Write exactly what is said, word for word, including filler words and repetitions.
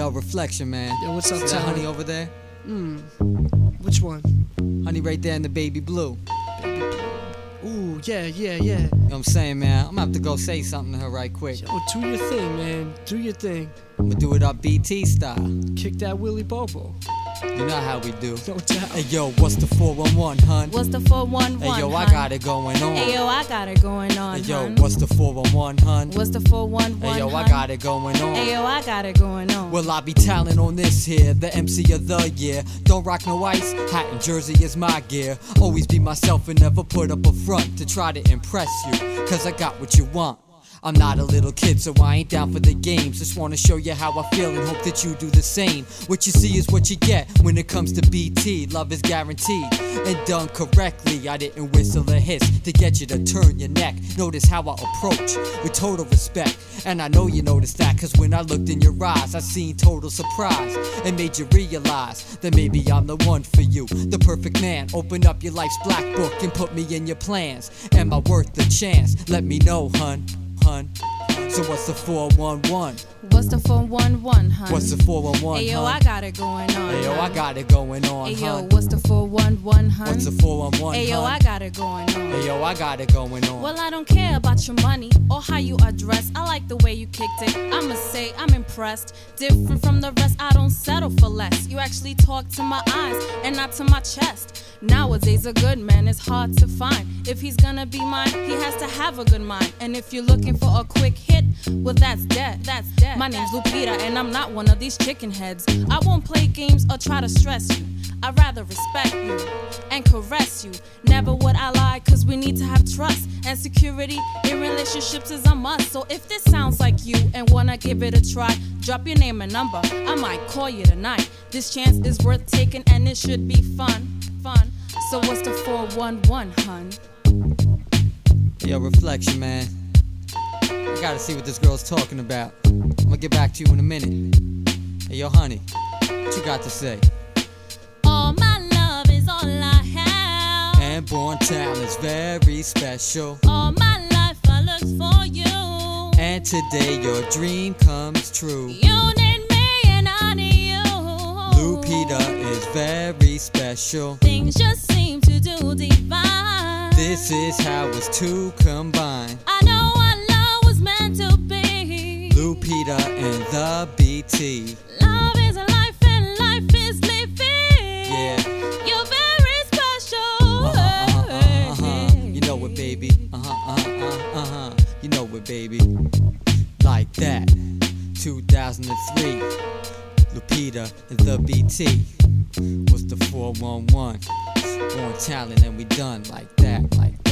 Yo, Reflection, man. Yo, what's up, See that Tyler? honey over there? Hmm. Which one? Honey right there in the baby blue. Ooh, yeah, yeah, yeah. You know what I'm saying, man? I'm gonna have to go say something to her right quick. Yo, do your thing, man. Do your thing. I'm gonna do it up B T style. Kick that Willy Bobo. You know how we do. No doubt. Hey, yo, what's the four one one, hun? What's the four one one? Hey, yo, I hun? got it going on. Hey, yo, I got it going on. Hey, yo, hun. what's the four one one, hun? What's the four one one? Hey, yo, I hun? got it going on. Hey, yo, I got it going on. Well, I be talent on this here, the M C of the year. Don't rock no ice, hat and jersey is my gear. Always be myself and never put up a front to try to impress you, cause I got what you want. I'm not a little kid, so I ain't down for the games. Just wanna show you how I feel and hope that you do the same. What you see is what you get when it comes to B T. Love is guaranteed and done correctly. I didn't whistle or hiss to get you to turn your neck. Notice how I approach with total respect. And I know you noticed that, cause when I looked in your eyes, I seen total surprise. And made you realize that maybe I'm the one for you, the perfect man. Open up your life's black book and put me in your plans. Am I worth the chance? Let me know, hun. Hun. So what's the four one one? What's the four one one, hun? What's the four one one, Hey, yo, hun? I got it going on. Hey, yo, I hun. got it going on, Hey, yo, hun. what's the four one one, hun? What's the four one one, Hey, yo, hun? I got it going on. Hey, yo, I got it going on. Well, I don't care about your money or how you are dressed. I like the way you kicked it. I'ma say I'm impressed. Different from the rest, I don't settle for less. You actually talk to my eyes and not to my chest. Nowadays, a good man is hard to find. If he's gonna be mine, he has to have a good mind. And if you're looking for a quick hit, well, that's dead. That's dead. My name's Lupita, and I'm not one of these chicken heads. I won't play games or try to stress you. I'd rather respect you and caress you. Never would I lie, cause we need to have trust. And security in relationships is a must. So if this sounds like you and wanna give it a try, drop your name and number, I might call you tonight. This chance is worth taking and it should be fun, fun. So what's the four one one, hun? Yo, Reflection, man. I gotta see what this girl's talking about. I'm gonna get back to you in a minute. Hey, yo, honey, what you got to say? All my love is all I have. And born talent's very special. All my life I looked for you. And today your dream comes true. You need me and I need you. Lupita is very special. Things just seem to do divine. This is how it's to combine. I know our love was meant to be. Lupita and the B T. Love is a life and life is living. Yeah. You're very special. Uh-huh, uh-huh, uh-huh, uh-huh. You know it, baby. Uh-huh, uh-huh, uh-huh, uh-huh. You know it, baby. Like that. two thousand three. Lupita and the B T. What's the four one one? Born talent and we done like that, like that.